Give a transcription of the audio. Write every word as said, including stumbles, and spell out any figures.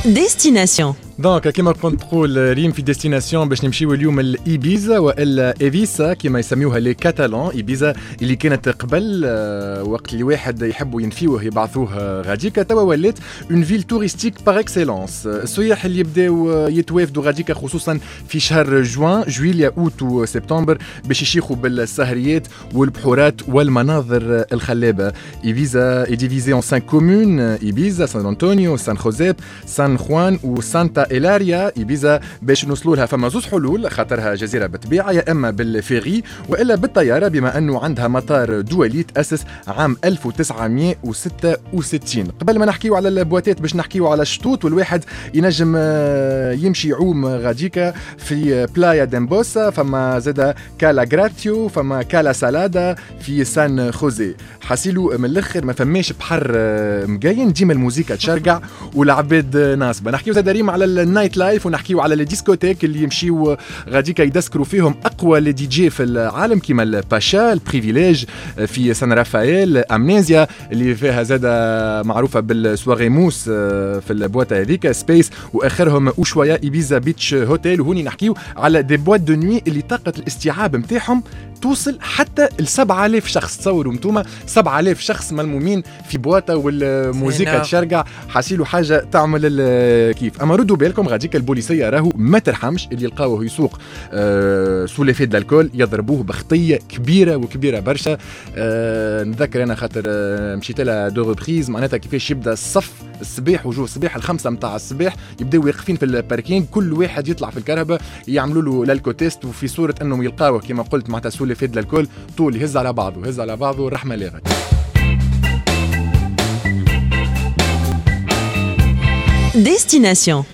ديستيناسيون. دونك كما كنت تقول ريم في ديستيناسيون باش نمشيو اليوم لإيبيزا والا إيفيسا كما يسميوها لي كاتالون. إيبيزا اللي كانت قبل وقت اللي واحد يحبوا ينفيوه يبعثوه غاديكا توا ولات اون فيل توريستيك باغ اكسيلونس. السياح اللي يبداو يتوافدوا غاديكا خصوصا في شهر جوان جويليا اوت وسبتمبر باش يشيخوا بالسهريات والبحورات والمناظر الخلابه. إيبيزا اي ديفيزي ان سان كومون: إيبيزا، سان أنطونيو، سان خوزيب، سان خوان وسانتا إيلاريا. إيبيزا باش نوصلوا لها فما زوج حلول، خاطرها جزيرة بالطبيعة، يا إما بالفيغي وإلا بالطيارة، بما أنه عندها مطار دولي تأسس عام ألف وتسعمائة وستة وستين. قبل ما نحكيو على البواتات باش نحكيو على الشطوط، والواحد ينجم يمشي يعوم غاديكا في بلايا ديمبوسا، فما زادا كالا جراتيو، فما كالا سالادا في سان خوزي. حاسيلو من الاخر ما فماش بحر مقاين، ديما الموسيقى تشرقع والعباد ناصبه. نحكيو زادا ريم على النايت لايف ونحكيو على الديسكوتيك اللي يمشيو غاديكا يدسكروا فيهم اقوى لي دي جي في العالم، كيما الباشا، البريفيليج في سان رافائيل، امنيزيا اللي فيها زادا معروفه بالسواغي موس في البواطه هذيك، سبيس، واخرهم وشويه إيبيزا بيتش هوتيل. وهوني نحكيو على دي بوات دو نوي اللي طاقه الاستيعاب نتاعهم توصل حتى ل سبعة آلاف شخص. تصوروا انتوما سبعة آلاف شخص ملمومين في بواطه والموسيقى تشرقع، حاسيلو حاجه تعمل الكيف. اما ردوا بالكم غاديكا البوليسيه راهو ما ترحمش، اللي يلقاوه يسوق آه سو لي في د الكول يضربوه بخطيه كبيره وكبيره برشا. آه نذكر انا خاطر آه مشيت لها دو ريبريز، معناتها كيفاش يبدا الصف الصباح وجوه الصباح الخمسه متاع الصباح يبداو واقفين في الباركينغ، كل واحد يطلع في الكهرباء يعملوا له الالكوتيست، وفي صوره انهم يلقاوه كما قلت معناتها سو لي في د الكول طول يهز على بعضه يهز على بعضه الرحمه لاغت. Destination.